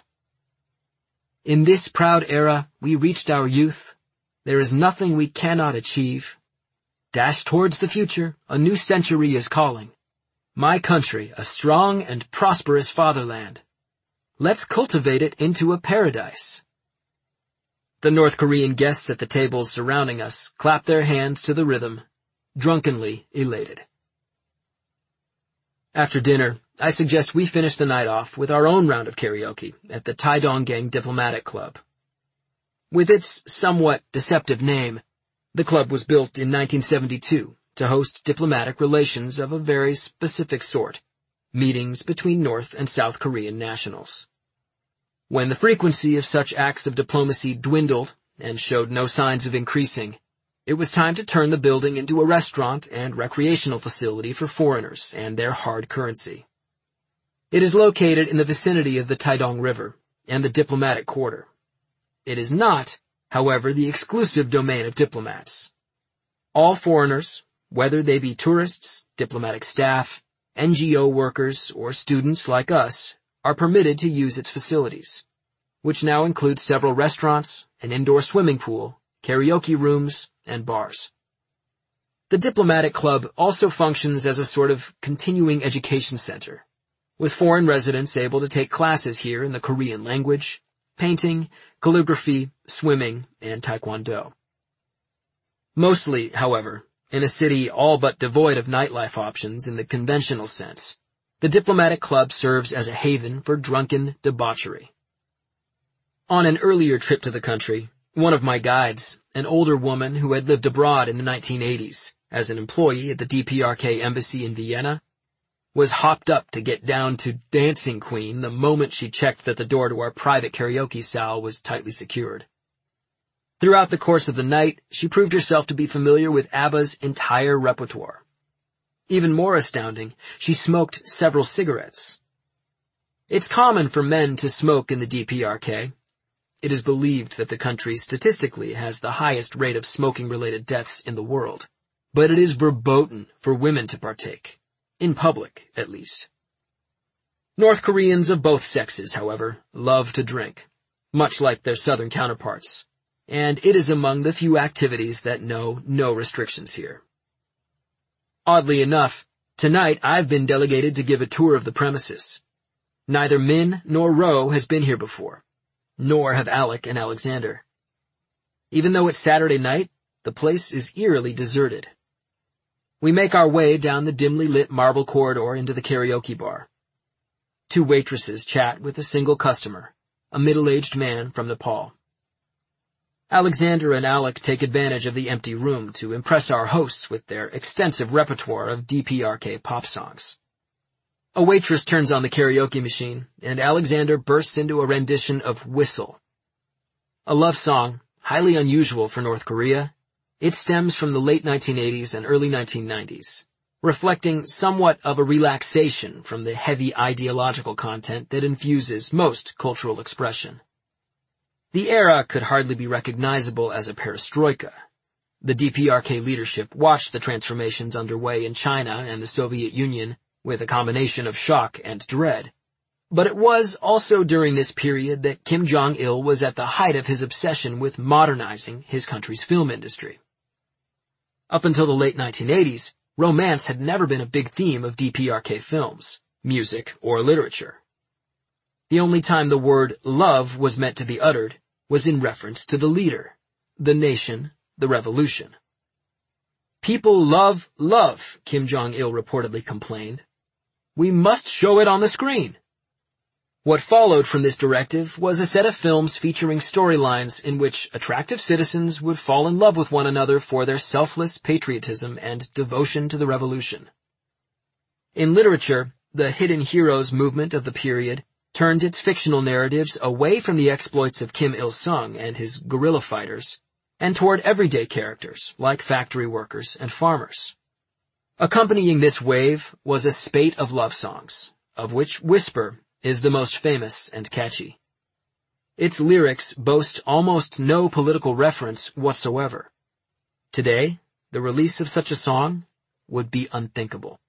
In this proud era, we reached our youth. There is nothing we cannot achieve. Dash towards the future, a new century is calling. My country, a strong and prosperous fatherland. Let's cultivate it into a paradise. The North Korean guests at the tables surrounding us clap their hands to the rhythm, drunkenly elated. After dinner, I suggest we finish the night off with our own round of karaoke at the Taedonggang Diplomatic Club. With its somewhat deceptive name, the club was built in nineteen seventy-two to host diplomatic relations of a very specific sort, meetings between North and South Korean nationals. When the frequency of such acts of diplomacy dwindled and showed no signs of increasing, it was time to turn the building into a restaurant and recreational facility for foreigners and their hard currency. It is located in the vicinity of the Taedong River and the diplomatic quarter. It is not, however, the exclusive domain of diplomats. All foreigners, whether they be tourists, diplomatic staff, N G O workers, or students like us, are permitted to use its facilities. which now includes several restaurants, an indoor swimming pool, karaoke rooms, and bars. The Diplomatic Club also functions as a sort of continuing education center, with foreign residents able to take classes here in the Korean language, painting, calligraphy, swimming, and taekwondo. Mostly, however, in a city all but devoid of nightlife options in the conventional sense, the Diplomatic Club serves as a haven for drunken debauchery. On an earlier trip to the country, one of my guides, an older woman who had lived abroad in the nineteen eighties as an employee at the D P R K embassy in Vienna, was hopped up to get down to Dancing Queen the moment she checked that the door to our private karaoke cell was tightly secured. Throughout the course of the night, she proved herself to be familiar with ABBA's entire repertoire. Even more astounding, she smoked several cigarettes. It's common for men to smoke in the D P R K. It is believed that the country statistically has the highest rate of smoking-related deaths in the world, but it is verboten for women to partake, in public at least. North Koreans of both sexes, however, love to drink, much like their southern counterparts, and it is among the few activities that know no restrictions here. Oddly enough, tonight I've been delegated to give a tour of the premises. Neither Min nor Ro has been here before, nor have Alec and Alexander. Even though it's Saturday night, the place is eerily deserted. We make our way down the dimly lit marble corridor into the karaoke bar. Two waitresses chat with a single customer, a middle-aged man from Nepal. Alexander and Alec take advantage of the empty room to impress our hosts with their extensive repertoire of D P R K pop songs. A waitress turns on the karaoke machine, and Alexander bursts into a rendition of Whistle. A love song, highly unusual for North Korea, it stems from the late nineteen eighties and early nineteen nineties, reflecting somewhat of a relaxation from the heavy ideological content that infuses most cultural expression. The era could hardly be recognizable as a perestroika. The D P R K leadership watched the transformations underway in China and the Soviet Union with a combination of shock and dread. But it was also during this period that Kim Jong-il was at the height of his obsession with modernizing his country's film industry. Up until the late nineteen eighties, romance had never been a big theme of D P R K films, music, or literature. The only time the word love was meant to be uttered was in reference to the leader, the nation, the revolution. People love love, Kim Jong-il reportedly complained. We must show it on the screen. What followed from this directive was a set of films featuring storylines in which attractive citizens would fall in love with one another for their selfless patriotism and devotion to the revolution. In literature, the hidden heroes movement of the period turned its fictional narratives away from the exploits of Kim Il-sung and his guerrilla fighters, and toward everyday characters like factory workers and farmers. Accompanying this wave was a spate of love songs, of which Whisper is the most famous and catchy. Its lyrics boast almost no political reference whatsoever. Today, the release of such a song would be unthinkable.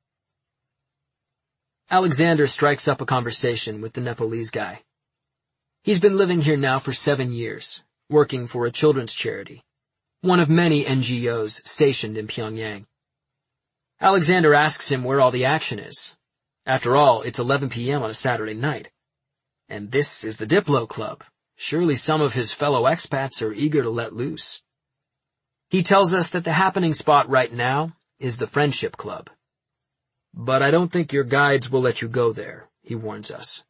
Alexander strikes up a conversation with the Nepalese guy. He's been living here now for seven years, working for a children's charity, one of many N G Os stationed in Pyongyang. Alexander asks him where all the action is. After all, it's eleven p.m. on a Saturday night. And this is the Diplo Club. Surely some of his fellow expats are eager to let loose. He tells us that the happening spot right now is the Friendship Club. But I don't think your guides will let you go there, he warns us.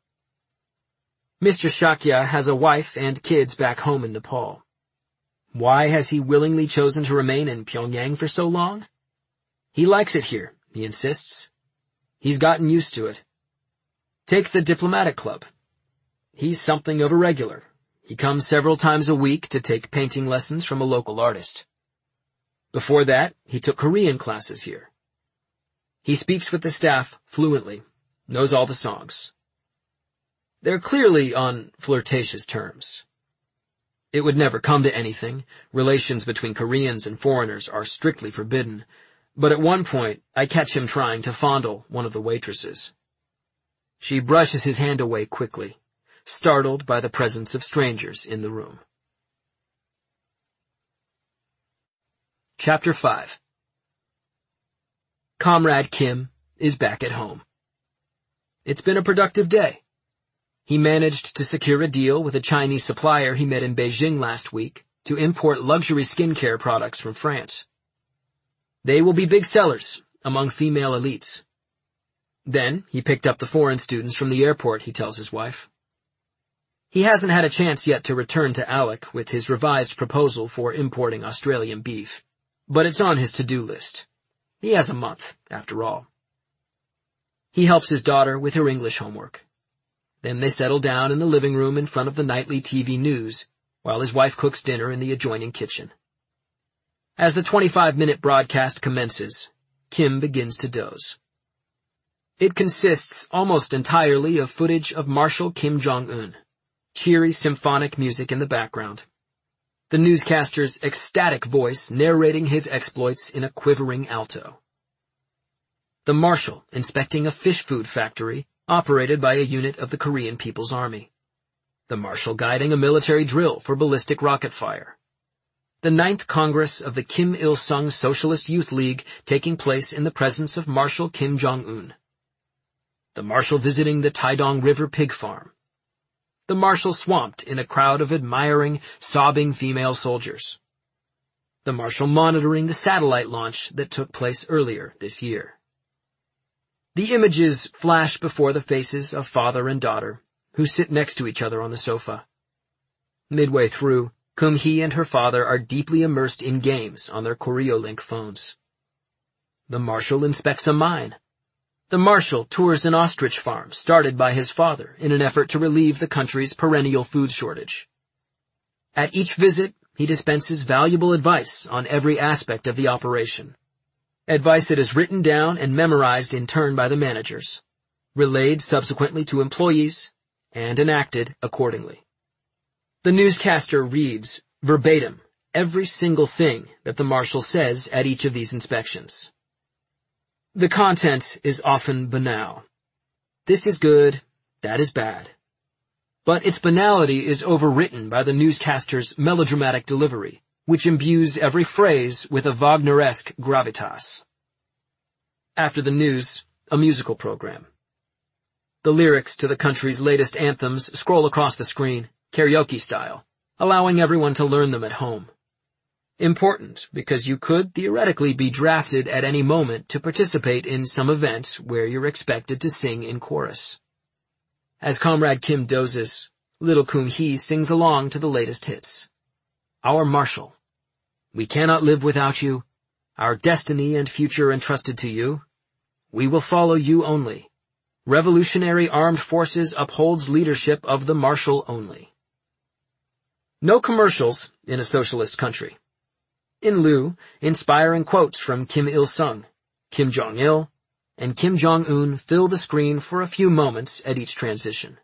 Mister Shakya has a wife and kids back home in Nepal. Why has he willingly chosen to remain in Pyongyang for so long? He likes it here, he insists. He's gotten used to it. Take the Diplomatic Club. He's something of a regular. He comes several times a week to take painting lessons from a local artist. Before that, he took Korean classes here. He speaks with the staff fluently, knows all the songs. They're clearly on flirtatious terms. It would never come to anything. Relations between Koreans and foreigners are strictly forbidden. But at one point, I catch him trying to fondle one of the waitresses. She brushes his hand away quickly, startled by the presence of strangers in the room. Chapter five. Comrade Kim is back at home. It's been a productive day. He managed to secure a deal with a Chinese supplier he met in Beijing last week to import luxury skincare products from France. They will be big sellers among female elites. Then he picked up the foreign students from the airport, he tells his wife. He hasn't had a chance yet to return to Alec with his revised proposal for importing Australian beef, but it's on his to-do list. He has a month, after all. He helps his daughter with her English homework. Then they settle down in the living room in front of the nightly T V news, while his wife cooks dinner in the adjoining kitchen. As the twenty-five minute broadcast commences, Kim begins to doze. It consists almost entirely of footage of Marshal Kim Jong-un, cheery symphonic music in the background. The newscaster's ecstatic voice narrating his exploits in a quivering alto. The marshal inspecting a fish food factory operated by a unit of the Korean People's Army. The marshal guiding a military drill for ballistic rocket fire. The ninth Congress of the Kim Il-sung Socialist Youth League taking place in the presence of Marshal Kim Jong-un. The marshal visiting the Taedong River pig farm. The marshal swamped in a crowd of admiring, sobbing female soldiers. The marshal monitoring the satellite launch that took place earlier this year. The images flash before the faces of father and daughter, who sit next to each other on the sofa. Midway through, Kum-hee and her father are deeply immersed in games on their Koreolink phones. The marshal inspects a mine. The marshal tours an ostrich farm started by his father in an effort to relieve the country's perennial food shortage. At each visit, he dispenses valuable advice on every aspect of the operation. Advice that is written down and memorized in turn by the managers, relayed subsequently to employees, and enacted accordingly. The newscaster reads, verbatim, every single thing that the marshal says at each of these inspections. The content is often banal. This is good, that is bad. But its banality is overwritten by the newscaster's melodramatic delivery, which imbues every phrase with a Wagneresque gravitas. After the news, a musical program. The lyrics to the country's latest anthems scroll across the screen, karaoke style, allowing everyone to learn them at home. Important because you could theoretically be drafted at any moment to participate in some event where you're expected to sing in chorus. As Comrade Kim dozes, little Kum-hee sings along to the latest hits. Our Marshal. We cannot live without you. Our destiny and future entrusted to you. We will follow you only. Revolutionary Armed Forces upholds leadership of the Marshal only. No commercials in a socialist country. In lieu, inspiring quotes from Kim Il-sung, Kim Jong-il, and Kim Jong-un fill the screen for a few moments at each transition.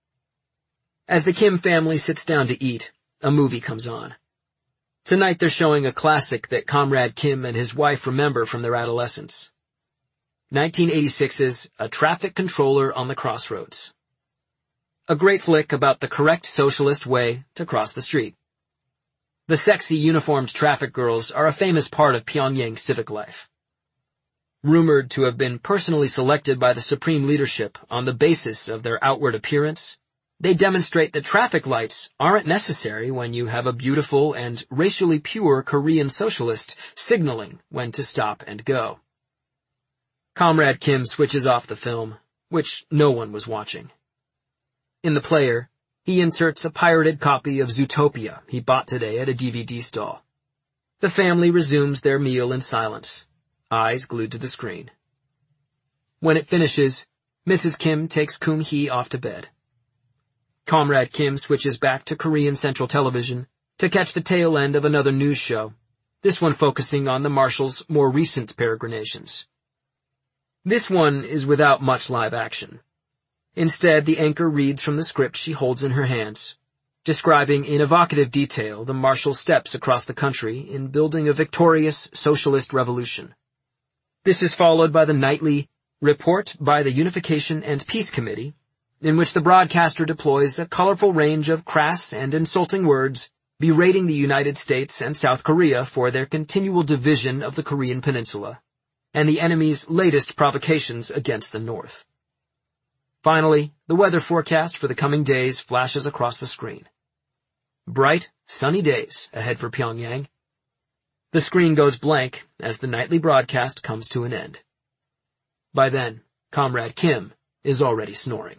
As the Kim family sits down to eat, a movie comes on. Tonight they're showing a classic that Comrade Kim and his wife remember from their adolescence. nineteen eighty-six's A Traffic Controller on the Crossroads. A great flick about the correct socialist way to cross the street. The sexy uniformed traffic girls are a famous part of Pyongyang civic life. Rumored to have been personally selected by the supreme leadership on the basis of their outward appearance, they demonstrate that traffic lights aren't necessary when you have a beautiful and racially pure Korean socialist signaling when to stop and go. Comrade Kim switches off the film, which no one was watching. In the player, he inserts a pirated copy of Zootopia he bought today at a D V D stall. The family resumes their meal in silence, eyes glued to the screen. When it finishes, Missus Kim takes Kum-hee off to bed. Comrade Kim switches back to Korean Central Television to catch the tail end of another news show, this one focusing on the Marshal's more recent peregrinations. This one is without much live action. Instead, the anchor reads from the script she holds in her hands, describing in evocative detail the Marshal's steps across the country in building a victorious socialist revolution. This is followed by the nightly Report by the Unification and Peace Committee, in which the broadcaster deploys a colorful range of crass and insulting words, berating the United States and South Korea for their continual division of the Korean peninsula, and the enemy's latest provocations against the North. Finally, the weather forecast for the coming days flashes across the screen. Bright, sunny days ahead for Pyongyang. The screen goes blank as the nightly broadcast comes to an end. By then, Comrade Kim is already snoring.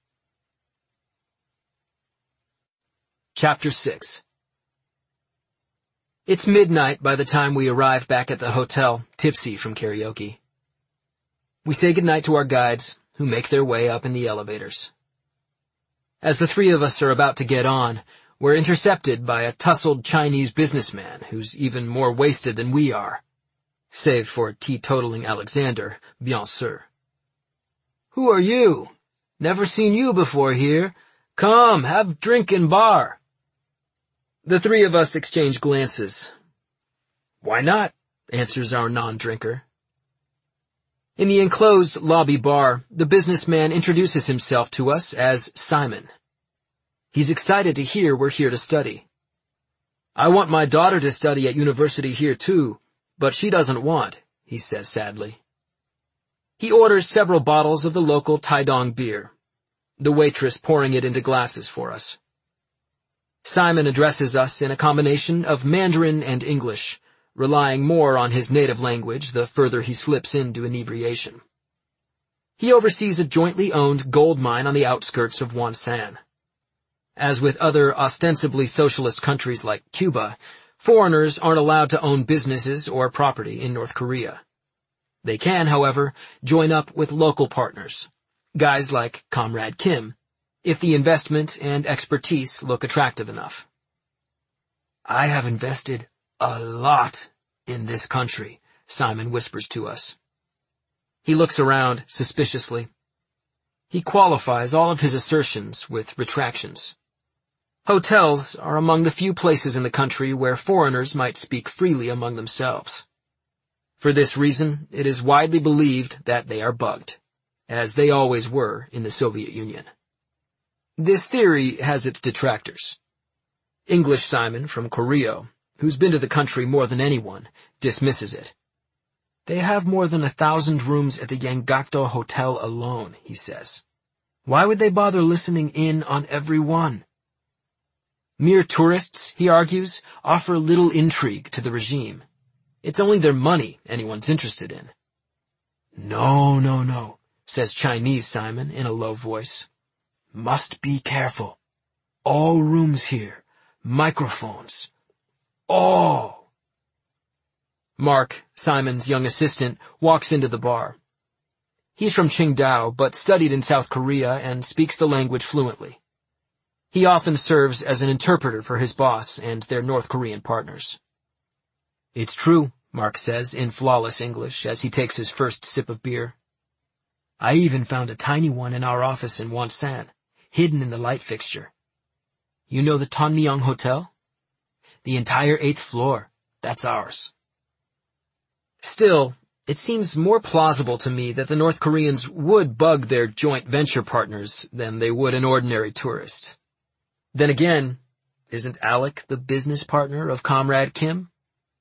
Chapter six. It's midnight by the time we arrive back at the hotel, tipsy from karaoke. We say goodnight to our guides, who make their way up in the elevators. As the three of us are about to get on, we're intercepted by a tousled Chinese businessman who's even more wasted than we are. Save for teetotaling Alexander, bien sûr. "Who are you? Never seen you before here. Come, have drink in bar." The three of us exchange glances. "Why not?" answers our non-drinker. In the enclosed lobby bar, the businessman introduces himself to us as Simon. He's excited to hear we're here to study. "I want my daughter to study at university here too, but she doesn't want," he says sadly. He orders several bottles of the local Taidong beer, the waitress pouring it into glasses for us. Simon addresses us in a combination of Mandarin and English, relying more on his native language the further he slips into inebriation. He oversees a jointly owned gold mine on the outskirts of Wonsan. As with other ostensibly socialist countries like Cuba, foreigners aren't allowed to own businesses or property in North Korea. They can, however, join up with local partners, guys like Comrade Kim, if the investment and expertise look attractive enough. "I have invested a lot in this country," Simon whispers to us. He looks around suspiciously. He qualifies all of his assertions with retractions. Hotels are among the few places in the country where foreigners might speak freely among themselves. For this reason, it is widely believed that they are bugged, as they always were in the Soviet Union. This theory has its detractors. English Simon from Korea, who's been to the country more than anyone, dismisses it. "They have more than a thousand rooms at the Yanggakdo Hotel alone," he says. "Why would they bother listening in on every one?" Mere tourists, he argues, offer little intrigue to the regime. It's only their money anyone's interested in. "No, no, no," says Chinese Simon in a low voice. "Must be careful. All rooms here. Microphones. All." Mark, Simon's young assistant, walks into the bar. He's from Qingdao, but studied in South Korea and speaks the language fluently. He often serves as an interpreter for his boss and their North Korean partners. "It's true," Mark says in flawless English as he takes his first sip of beer. "I even found a tiny one in our office in Wonsan, hidden in the light fixture. You know the Tonmyong Hotel? The entire eighth floor, that's ours." Still, it seems more plausible to me that the North Koreans would bug their joint venture partners than they would an ordinary tourist. Then again, isn't Alec the business partner of Comrade Kim?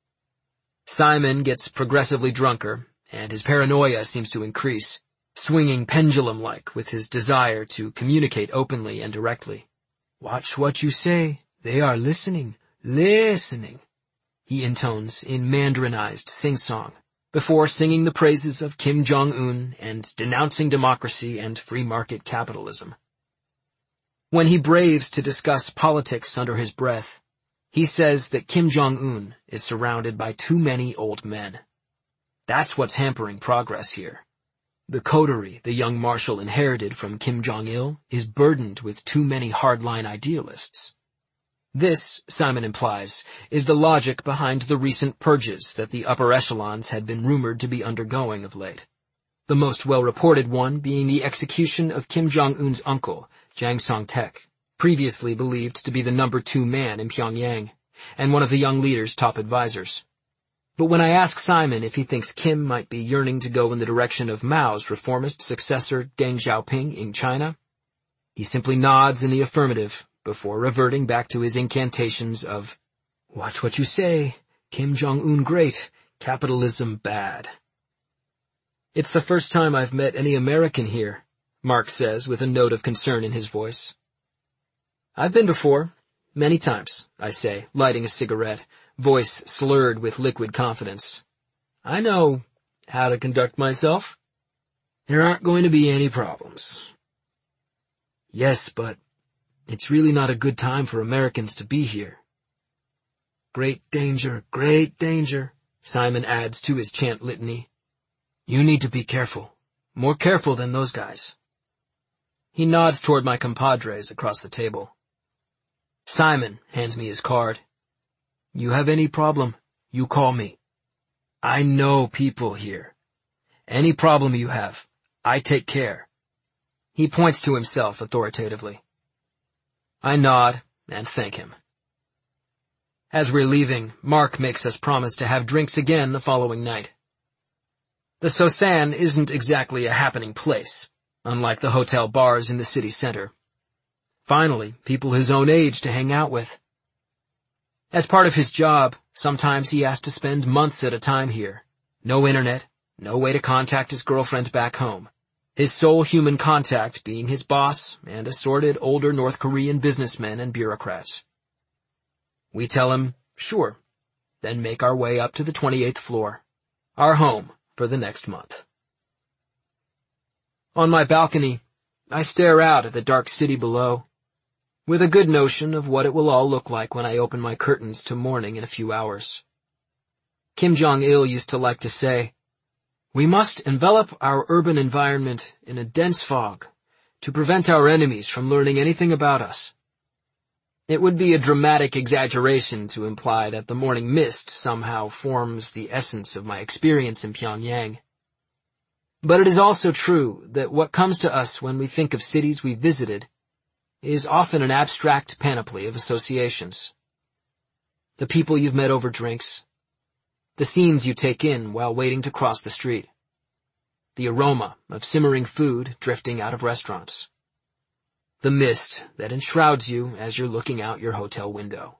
Simon gets progressively drunker, and his paranoia seems to increase, swinging pendulum-like with his desire to communicate openly and directly. "Watch what you say. They are listening, listening," he intones in Mandarinized sing-song, before singing the praises of Kim Jong-un and denouncing democracy and free market capitalism. When he braves to discuss politics under his breath, he says that Kim Jong-un is surrounded by too many old men. That's what's hampering progress here. The coterie the young marshal inherited from Kim Jong-il is burdened with too many hardline idealists. This, Simon implies, is the logic behind the recent purges that the upper echelons had been rumored to be undergoing of late. The most well-reported one being the execution of Kim Jong-un's uncle, Jang Song-taek, previously believed to be the number two man in Pyongyang, and one of the young leader's top advisors. But when I ask Simon if he thinks Kim might be yearning to go in the direction of Mao's reformist successor Deng Xiaoping in China, He simply nods in the affirmative before reverting back to his incantations of, "Watch what you say, Kim Jong-un great, capitalism bad." "It's the first time I've met any American here," Mark says with a note of concern in his voice. "I've been before, many times," I say, lighting a cigarette, voice slurred with liquid confidence. "I know how to conduct myself. There aren't going to be any problems." "Yes, but it's really not a good time for Americans to be here." "Great danger, great danger," Simon adds to his chant litany. "You need to be careful, more careful than those guys." He nods toward my compadres across the table. Simon hands me his card. "You have any problem, you call me. I know people here. Any problem you have, I take care." He points to himself authoritatively. I nod and thank him. As we're leaving, Mark makes us promise to have drinks again the following night. The Sosan isn't exactly a happening place, unlike the hotel bars in the city center. Finally, people his own age to hang out with. As part of his job, sometimes he has to spend months at a time here. No internet, no way to contact his girlfriend back home. His sole human contact being his boss and assorted older North Korean businessmen and bureaucrats. We tell him, sure, then make our way up to the twenty-eighth floor, our home for the next month. On my balcony, I stare out at the dark city below, with a good notion of what it will all look like when I open my curtains to morning in a few hours. Kim Jong-il used to like to say, "We must envelop our urban environment in a dense fog to prevent our enemies from learning anything about us." It would be a dramatic exaggeration to imply that the morning mist somehow forms the essence of my experience in Pyongyang. But it is also true that what comes to us when we think of cities we visited is often an abstract panoply of associations. The people you've met over drinks, the scenes you take in while waiting to cross the street, the aroma of simmering food drifting out of restaurants, the mist that enshrouds you as you're looking out your hotel window.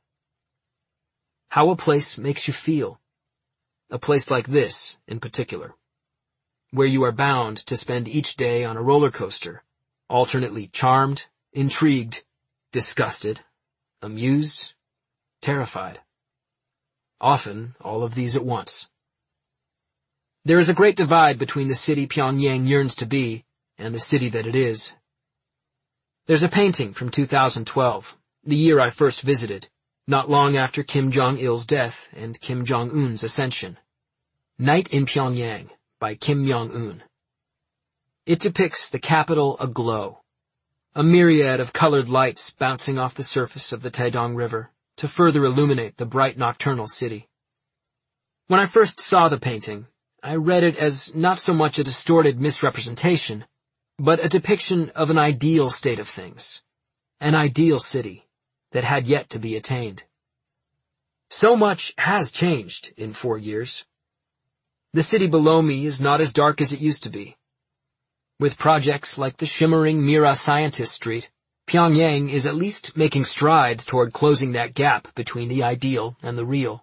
How a place makes you feel. A place like this, in particular, where you are bound to spend each day on a roller coaster, alternately charmed, intrigued, disgusted, amused, terrified. Often, all of these at once. There is a great divide between the city Pyongyang yearns to be and the city that it is. There's a painting from two thousand twelve, the year I first visited, not long after Kim Jong-il's death and Kim Jong-un's ascension. Night in Pyongyang by Kim Jong-un. It depicts the capital aglow, a myriad of colored lights bouncing off the surface of the Taedong River to further illuminate the bright nocturnal city. When I first saw the painting, I read it as not so much a distorted misrepresentation, but a depiction of an ideal state of things, an ideal city that had yet to be attained. So much has changed in four years. The city below me is not as dark as it used to be. With projects like the shimmering Mira Scientist Street, Pyongyang is at least making strides toward closing that gap between the ideal and the real.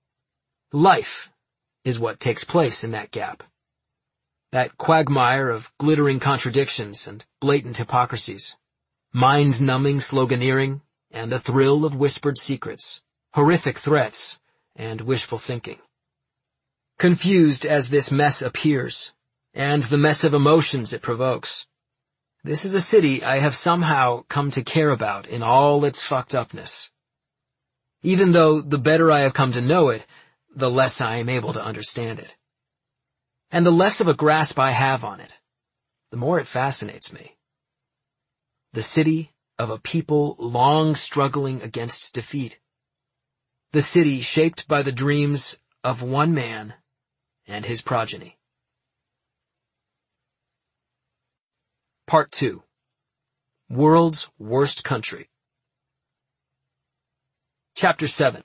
Life is what takes place in that gap. That quagmire of glittering contradictions and blatant hypocrisies, mind-numbing sloganeering, and a thrill of whispered secrets, horrific threats, and wishful thinking. Confused as this mess appears, and the mess of emotions it provokes, this is a city I have somehow come to care about in all its fucked upness. Even though the better I have come to know it, the less I am able to understand it. And the less of a grasp I have on it, the more it fascinates me. The city of a people long struggling against defeat. The city shaped by the dreams of one man and his progeny. Part two. World's Worst Country. Chapter seven.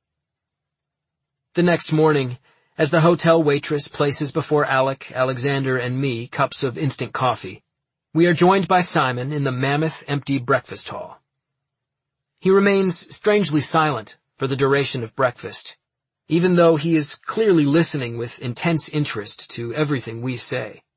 The next morning, as the hotel waitress places before Alec, Alexander, and me cups of instant coffee, We are joined by Simon in the mammoth, empty breakfast hall. He remains strangely silent for the duration of breakfast, even though he is clearly listening with intense interest to everything we say.